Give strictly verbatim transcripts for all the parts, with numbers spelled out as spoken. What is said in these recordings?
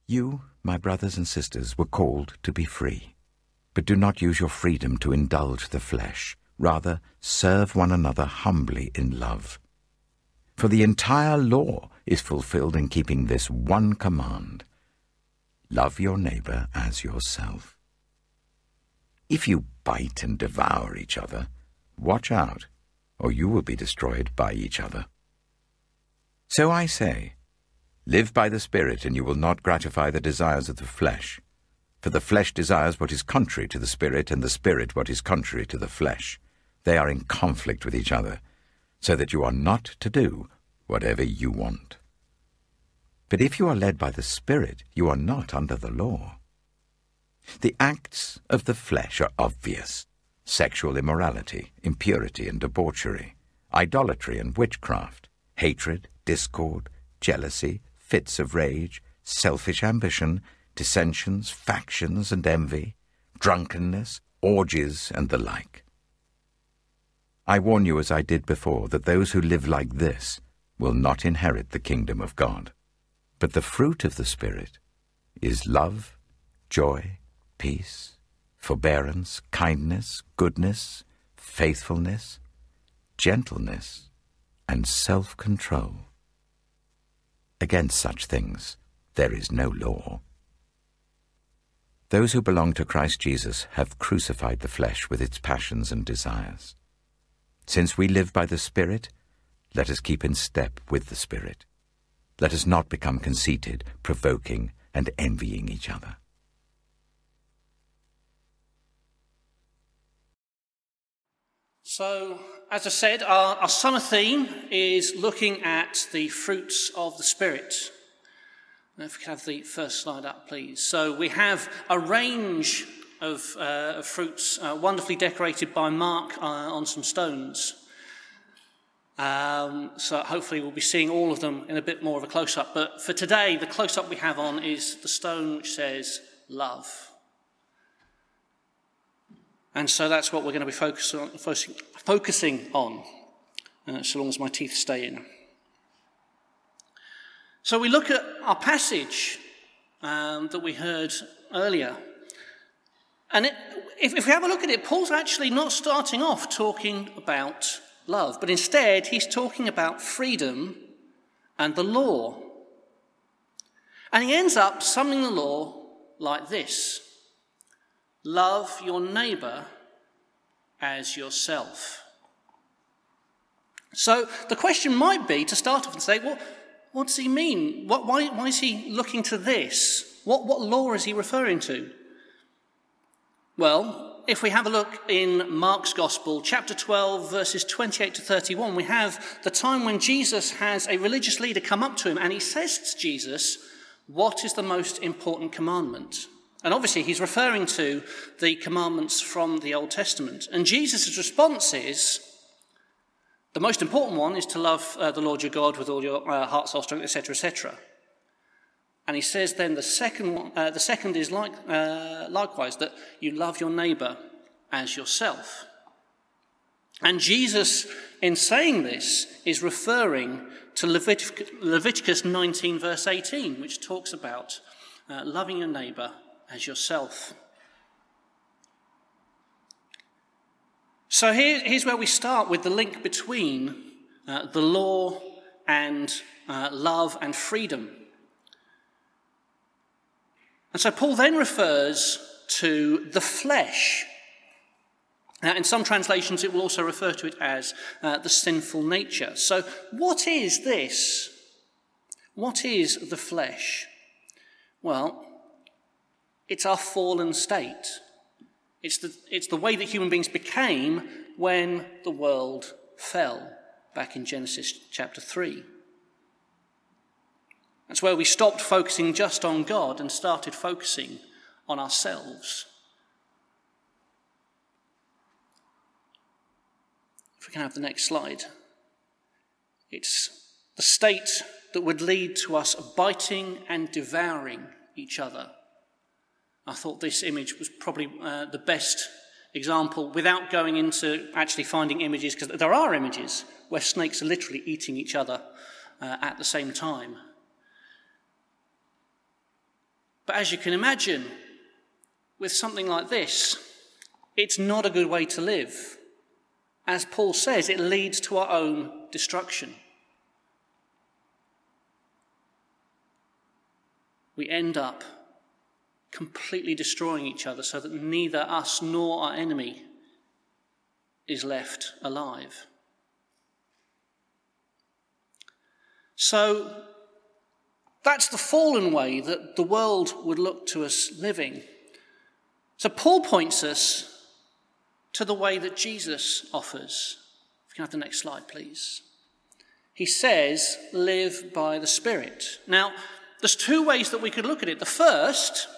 You, my brothers and sisters, were called to be free. But do not use your freedom to indulge the flesh. Rather, serve one another humbly in love. For the entire law is fulfilled in keeping this one command: love your neighbor as yourself. If you bite and devour each other, watch out, or you will be destroyed by each other. So I say, live by the Spirit, and you will not gratify the desires of the flesh. For the flesh desires what is contrary to the Spirit, and the Spirit what is contrary to the flesh. They are in conflict with each other, so that you are not to do whatever you want. But if you are led by the Spirit, you are not under the law. The acts of the flesh are obvious: sexual immorality, impurity and debauchery, idolatry and witchcraft, hatred, discord, jealousy, fits of rage, selfish ambition, dissensions, factions and envy, drunkenness, orgies and the like. I warn you, as I did before, that those who live like this will not inherit the kingdom of God. But the fruit of the Spirit is love, joy, peace, forbearance, kindness, goodness, faithfulness, gentleness, and self-control. Against such things there is no law. Those who belong to Christ Jesus have crucified the flesh with its passions and desires. Since we live by the Spirit, let us keep in step with the Spirit. Let us not become conceited, provoking, and envying each other. So, as I said, our, our summer theme is looking at the fruits of the Spirit. And if we could have the first slide up, please. So we have a range of, uh, of fruits, uh, wonderfully decorated by Mark uh, on some stones. Um, so hopefully we'll be seeing all of them in a bit more of a close-up. But for today, the close-up we have on is the stone which says love. And so that's what we're going to be focus on, focusing, focusing on, uh, so long as my teeth stay in. So we look at our passage um, that we heard earlier. And it, if, if we have a look at it, Paul's actually not starting off talking about love, but instead he's talking about freedom and the law. And he ends up summing the law like this: love your neighbour as yourself. So the question might be to start off and say, well, what does he mean? What, why, why is he looking to this? What, what law is he referring to? Well, if we have a look in Mark's Gospel, chapter twelve, verses twenty-eight to thirty-one, we have the time when Jesus has a religious leader come up to him and he says to Jesus, what is the most important commandment? And obviously he's referring to the commandments from the Old Testament. And Jesus' response is, the most important one is to love uh, the Lord your God with all your uh, heart, soul, strength, et cetera, et cetera. And he says then the second one, uh, the second is like uh, likewise that you love your neighbour as yourself. And Jesus, in saying this, is referring to Leviticus, Leviticus nineteen, verse eighteen, which talks about uh, loving your neighbour as yourself. So here, here's where we start with the link between uh, the law and uh, love and freedom. And so Paul then refers to the flesh. Uh, in some translations, it will also refer to it as uh, the sinful nature. So what is this? What is the flesh? Well, it's our fallen state. It's the, it's the way that human beings became when the world fell, back in Genesis chapter three. That's where we stopped focusing just on God and started focusing on ourselves. If we can have the next slide. It's the state that would lead to us biting and devouring each other. I thought this image was probably uh, the best example, without going into actually finding images, because there are images where snakes are literally eating each other uh, at the same time. But as you can imagine, with something like this, it's not a good way to live. As Paul says, it leads to our own destruction. We end up completely destroying each other so that neither us nor our enemy is left alive. So that's the fallen way that the world would look to us living. So Paul points us to the way that Jesus offers. If you can have the next slide, please. He says, live by the Spirit. Now, there's two ways that we could look at it. The first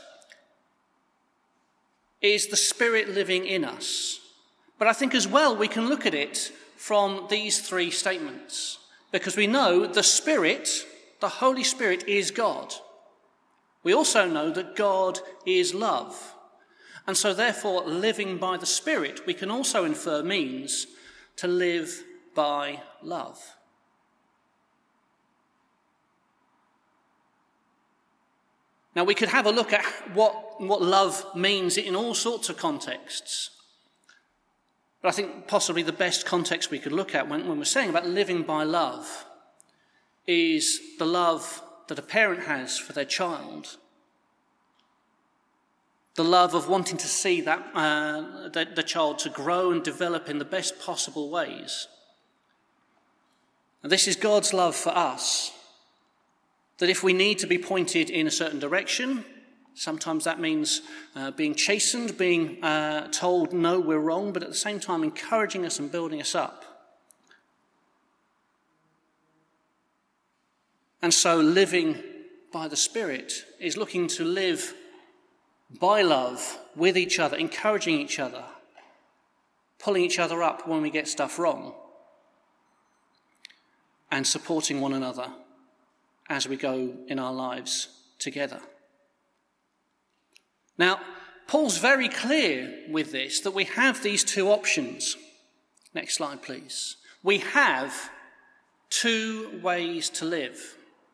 is the Spirit living in us. But I think as well we can look at it from these three statements, because we know the Spirit, the Holy Spirit, is God. We also know that God is love. And so therefore, living by the Spirit, we can also infer means to live by love. Now, we could have a look at what, what love means in all sorts of contexts. But I think possibly the best context we could look at when, when we're saying about living by love is the love that a parent has for their child. The love of wanting to see that uh, the, the child to grow and develop in the best possible ways. And this is God's love for us. That if we need to be pointed in a certain direction, sometimes that means uh, being chastened, being uh, told, no, we're wrong, but at the same time encouraging us and building us up. And so living by the Spirit is looking to live by love with each other, encouraging each other, pulling each other up when we get stuff wrong, and supporting one another as we go in our lives together. Now, Paul's very clear with this that we have these two options. Next slide, please. We have two ways to live.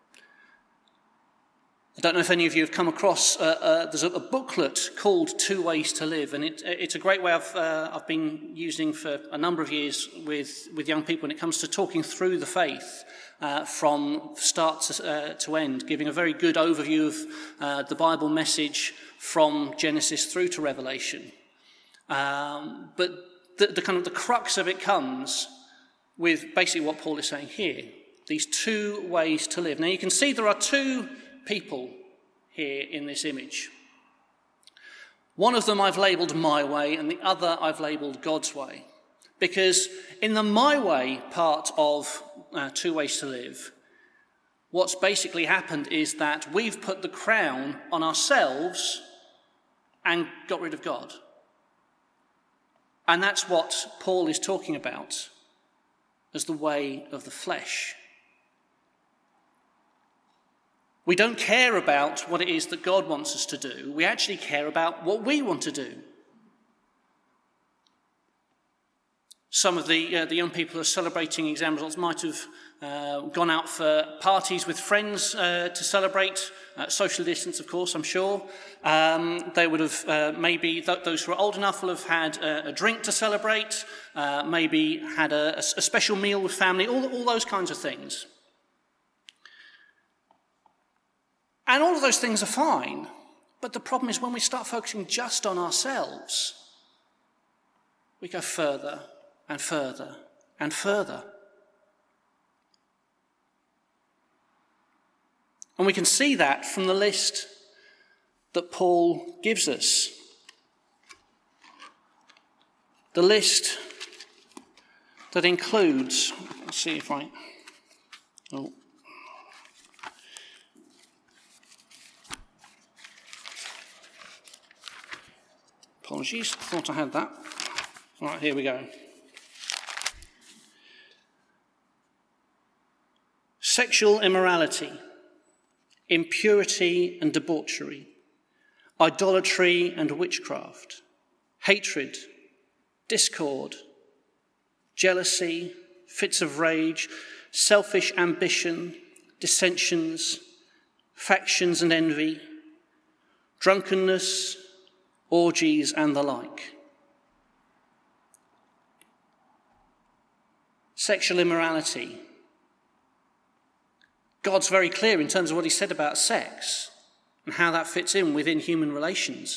I don't know if any of you have come across, uh, uh, there's a, a booklet called Two Ways to Live, and it, it's a great way I've, uh, I've been using for a number of years with, with young people when it comes to talking through the faith uh, from start to, uh, to end, giving a very good overview of uh, the Bible message from Genesis through to Revelation. Um, but the, the kind of the crux of it comes with basically what Paul is saying here, these two ways to live. Now you can see there are two people here in this image. One of them I've labelled my way and the other I've labelled God's way. Because in the my way part of uh, Two Ways to Live, what's basically happened is that we've put the crown on ourselves and got rid of God. And that's what Paul is talking about as the way of the flesh. We don't care about what it is that God wants us to do. We actually care about what we want to do. Some of the, uh, the young people who are celebrating exam results might have uh, gone out for parties with friends uh, to celebrate, uh, social distance, of course, I'm sure. Um, they would have, uh, maybe, th- those who are old enough will have had a, a drink to celebrate, uh, maybe had a, a special meal with family, all, all those kinds of things. And all of those things are fine, but the problem is when we start focusing just on ourselves, we go further and further and further. And we can see that from the list that Paul gives us. The list that includes, let's see if I, oh, apologies, thought I had that. All right, here we go. Sexual immorality, impurity and debauchery, idolatry and witchcraft, hatred, discord, jealousy, fits of rage, selfish ambition, dissensions, factions and envy, drunkenness, orgies, and the like. Sexual immorality. God's very clear in terms of what he said about sex and how that fits in within human relations.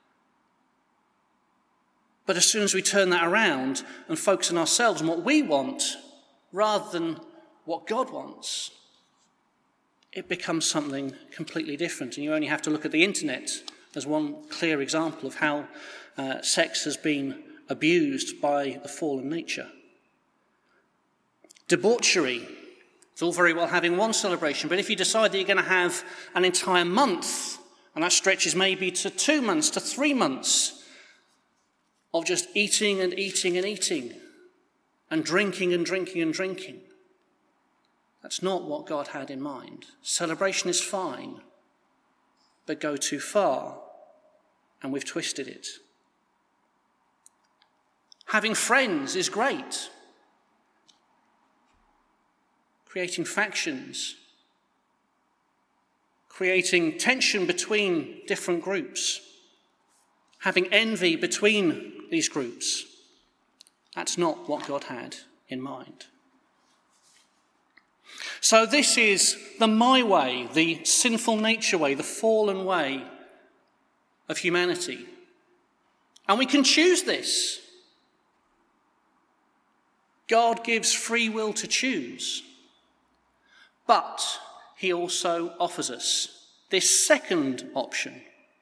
But as soon as we turn that around and focus on ourselves and what we want rather than what God wants, it becomes something completely different. And you only have to look at the internet as one clear example of how uh, sex has been abused by the fallen nature. Debauchery. It's all very well having one celebration, but if you decide that you're going to have an entire month, and that stretches maybe to two months, to three months, of just eating and eating and eating, and drinking and drinking and drinking, that's not what God had in mind. Celebration is fine, but go too far, and we've twisted it. Having friends is great. Creating factions, creating tension between different groups, having envy between these groups. That's not what God had in mind. So this is the my way, the sinful nature way, the fallen way of humanity. And we can choose this. God gives free will to choose. But he also offers us this second option.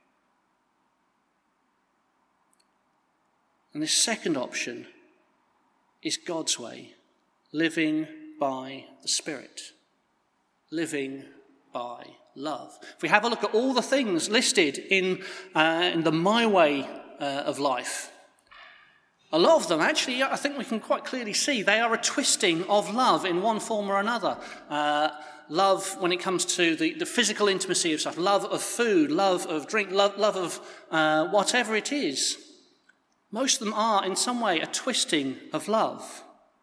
And this second option is God's way, living by the Spirit, living by love. If we have a look at all the things listed in, uh, in the my way uh, of life, a lot of them, actually, I think we can quite clearly see they are a twisting of love in one form or another. Uh, love when it comes to the, the physical intimacy of stuff, love of food, love of drink, love, love of uh, whatever it is. Most of them are, in some way, a twisting of love.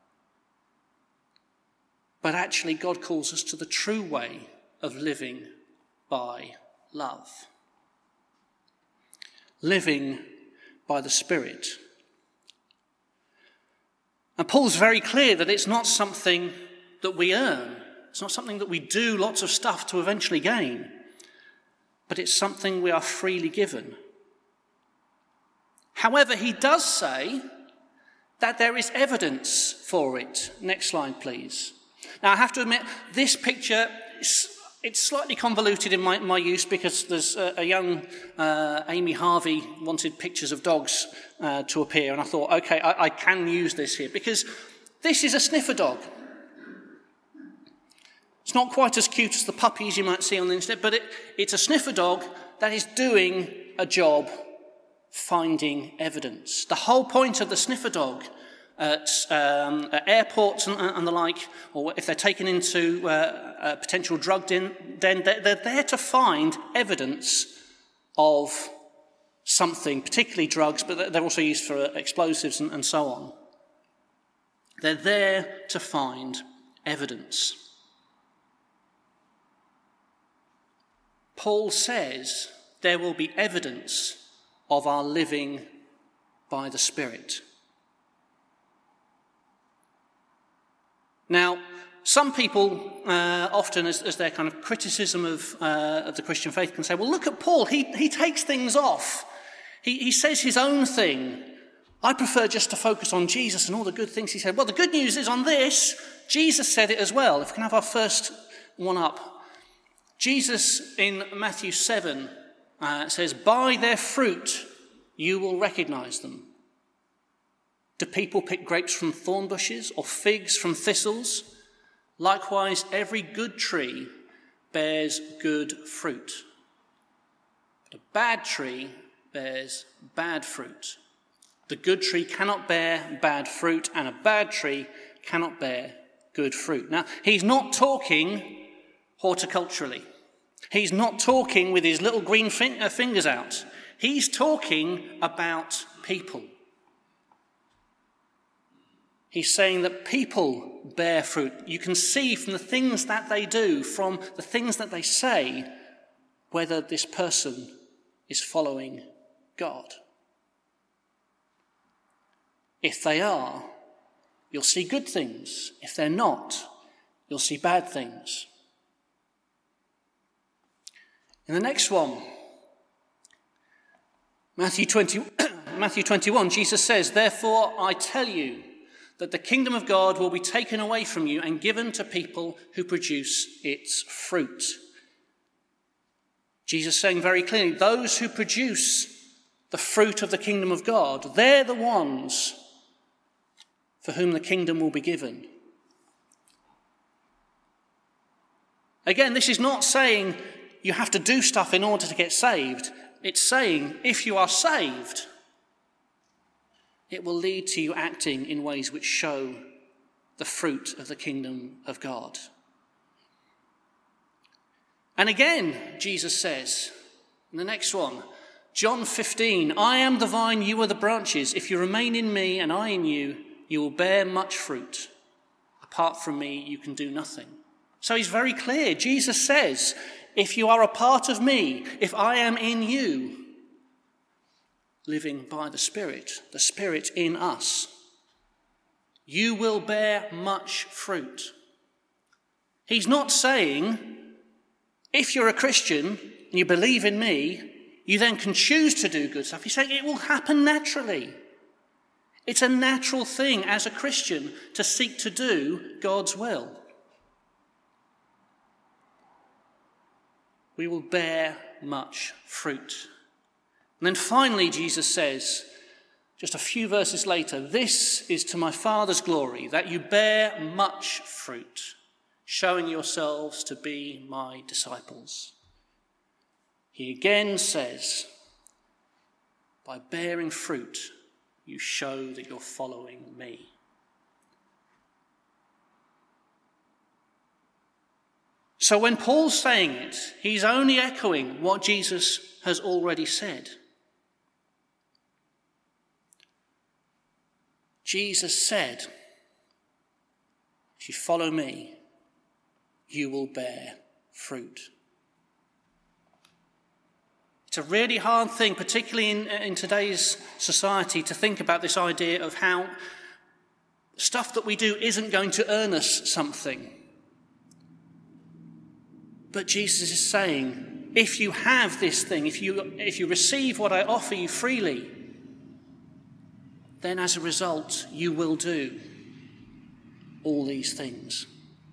But actually, God calls us to the true way of living by love. Living by the Spirit. And Paul's very clear that it's not something that we earn. It's not something that we do lots of stuff to eventually gain. But it's something we are freely given. However, he does say that there is evidence for it. Next slide, please. Now, I have to admit, this picture, it's slightly convoluted in my, my use because there's a, a young uh, Amy Harvey wanted pictures of dogs uh, to appear, and I thought, okay, I, I can use this here because this is a sniffer dog. It's not quite as cute as the puppies you might see on the internet, but it, it's a sniffer dog that is doing a job finding evidence. The whole point of the sniffer dog at, um, at airports and, and the like, or if they're taken into uh, a potential drug den, then they're, they're there to find evidence of something, particularly drugs, but they're also used for explosives and, and so on. They're there to find evidence. Paul says there will be evidence of our living by the Spirit. Now, some people uh, often, as, as their kind of criticism of, uh, of the Christian faith, can say, well, look at Paul, he, he takes things off. He, he says his own thing. I prefer just to focus on Jesus and all the good things he said. Well, the good news is on this, Jesus said it as well. If we can have our first one up. Jesus in Matthew seven uh, says, by their fruit you will recognize them. Do people pick grapes from thorn bushes or figs from thistles? Likewise, every good tree bears good fruit. But a bad tree bears bad fruit. The good tree cannot bear bad fruit, and a bad tree cannot bear good fruit. Now, he's not talking horticulturally. He's not talking with his little green fin- uh, fingers out. He's talking about people. He's saying that people bear fruit. You can see from the things that they do, from the things that they say, whether this person is following God? If they are, you'll see good things. If they're not, you'll see bad things. In the next one, Matthew twenty, Matthew twenty-one, Jesus says, "Therefore I tell you that the kingdom of God will be taken away from you and given to people who produce its fruit." Jesus saying very clearly, those who produce the fruit of the kingdom of God, they're the ones for whom the kingdom will be given. Again, this is not saying you have to do stuff in order to get saved. It's saying if you are saved, it will lead to you acting in ways which show the fruit of the kingdom of God. And again, Jesus says in the next one, John fifteen, "I am the vine, you are the branches. If you remain in me and I in you, you will bear much fruit. Apart from me, you can do nothing." So he's very clear. Jesus says, if you are a part of me, if I am in you, living by the Spirit, the Spirit in us, you will bear much fruit. He's not saying, if you're a Christian and you believe in me, you then can choose to do good stuff. He's saying it will happen naturally. It's a natural thing as a Christian to seek to do God's will. We will bear much fruit. And then finally, Jesus says, just a few verses later, "This is to my Father's glory, that you bear much fruit, showing yourselves to be my disciples." He again says, by bearing fruit, you show that you're following me. So when Paul's saying it, he's only echoing what Jesus has already said. Jesus said, if you follow me, you will bear fruit. It's a really hard thing, particularly in, in today's society, to think about this idea of how stuff that we do isn't going to earn us something. But Jesus is saying, if you have this thing, if you, if you receive what I offer you freely, then as a result, you will do all these things.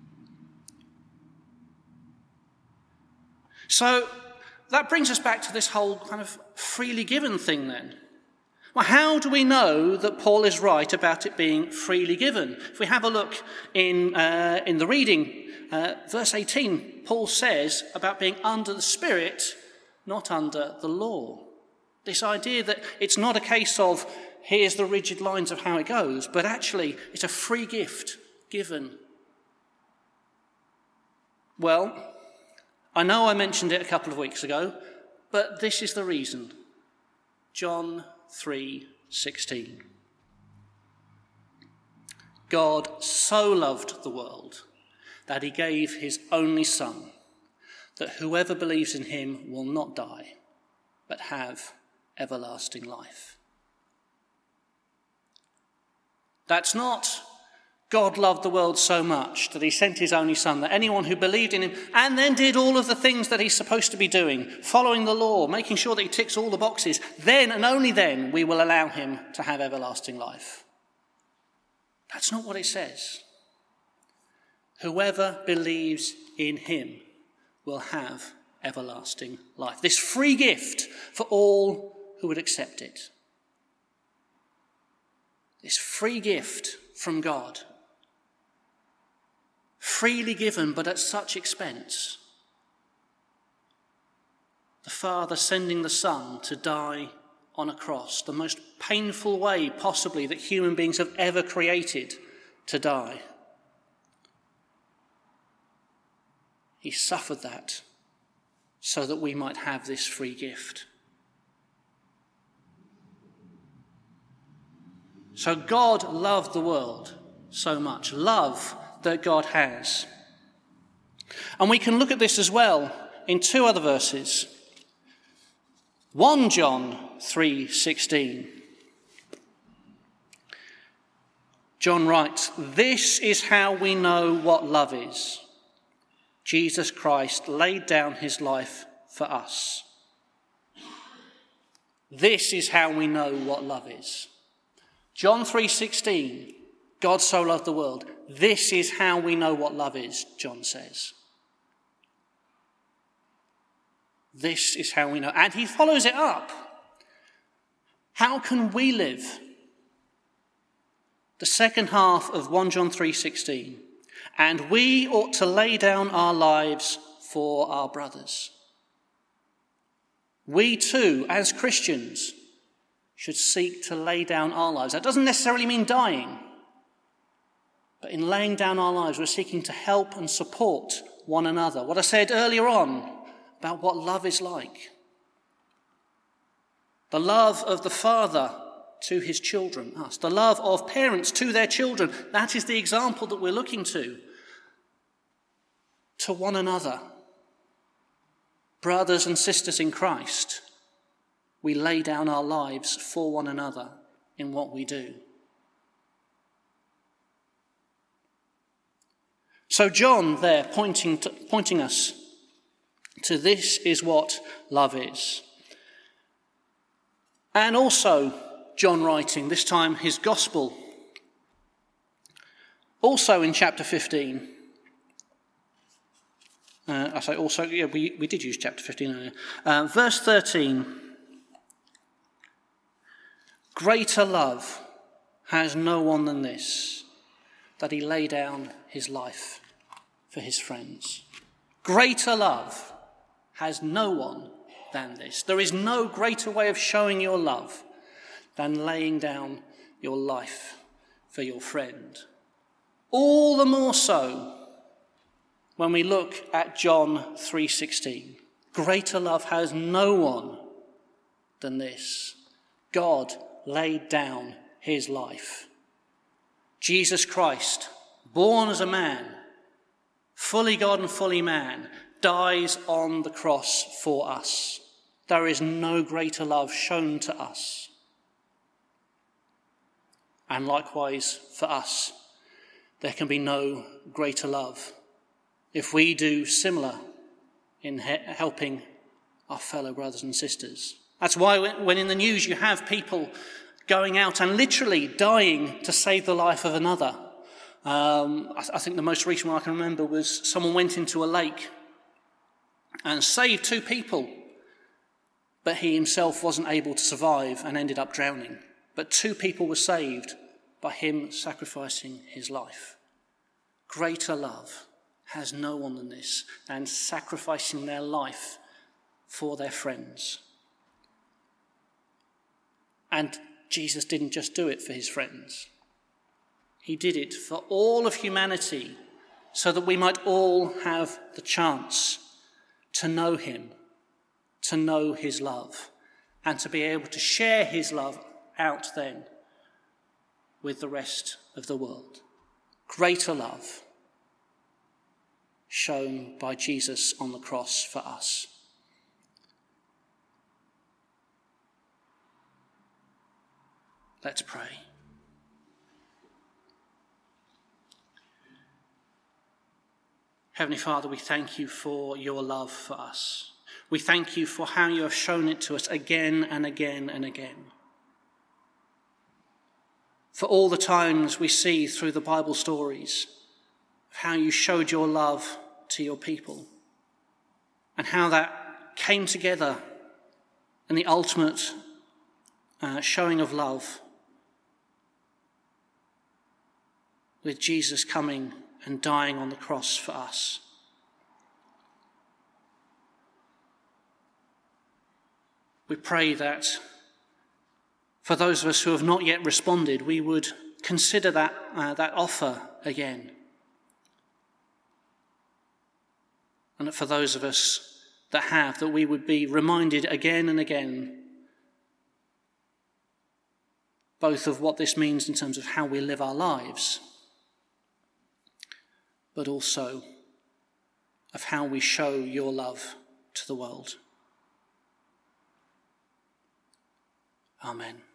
So that brings us back to this whole kind of freely given thing then. Well, how do we know that Paul is right about it being freely given? If we have a look in, uh, in the reading, uh, verse eighteen, Paul says about being under the Spirit, not under the law. This idea that it's not a case of here's the rigid lines of how it goes, but actually it's a free gift given. Well, I know I mentioned it a couple of weeks ago, but this is the reason. John three sixteen. God so loved the world that he gave his only Son, that whoever believes in him will not die, but have everlasting life. That's not God loved the world so much that he sent his only Son, that anyone who believed in him and then did all of the things that he's supposed to be doing, following the law, making sure that he ticks all the boxes, then and only then we will allow him to have everlasting life. That's not what it says. Whoever believes in him will have everlasting life. This free gift for all who would accept it. This free gift from God. Freely given, but at such expense. The Father sending the Son to die on a cross, the most painful way possibly that human beings have ever created to die. He suffered that so that we might have this free gift. So God loved the world so much. Love that God has. And we can look at this as well in two other verses. First John three sixteen. John writes, "This is how we know what love is. Jesus Christ laid down his life for us." This is how we know what love is. John three sixteen, God so loved the world. This is how we know what love is, John says. This is how we know. And he follows it up. How can we live? The second half of First John three sixteen. And we ought to lay down our lives for our brothers. We too, as Christians, should seek to lay down our lives. That doesn't necessarily mean dying. But in laying down our lives, we're seeking to help and support one another. What I said earlier on about what love is like. The love of the Father to his children, us. The love of parents to their children. That is the example that we're looking to. To one another. Brothers and sisters in Christ, we lay down our lives for one another in what we do. So John there pointing to, pointing us to this is what love is. And also John writing, this time his gospel, also in chapter fifteen. Uh, I say also, yeah, we, we did use chapter fifteen earlier. Uh, verse thirteen. Greater love has no one than this, that he lay down his life for his friends. Greater love has no one than this. There is no greater way of showing your love than laying down your life for your friend. All the more so when we look at John three sixteen. Greater love has no one than this. God laid down his life. Jesus Christ, born as a man, fully God and fully man, dies on the cross for us. There is no greater love shown to us. And likewise for us, there can be no greater love if we do similar in he- helping our fellow brothers and sisters. That's why when in the news you have people going out and literally dying to save the life of another. Um, I, th- I think the most recent one I can remember was someone went into a lake and saved two people, but he himself wasn't able to survive and ended up drowning. But two people were saved by him sacrificing his life. Greater love has no one than this, and sacrificing their life for their friends. And Jesus didn't just do it for his friends. He did it for all of humanity so that we might all have the chance to know him, to know his love, and to be able to share his love out then with the rest of the world. Greater love shown by Jesus on the cross for us. Let's pray. Heavenly Father, we thank you for your love for us. We thank you for how you have shown it to us again and again and again. For all the times we see through the Bible stories of how you showed your love to your people and how that came together in the ultimate uh, showing of love with Jesus coming and dying on the cross for us. We pray that for those of us who have not yet responded, we would consider that, uh, that offer again. And that for those of us that have, that we would be reminded again and again, both of what this means in terms of how we live our lives, but also of how we show your love to the world. Amen.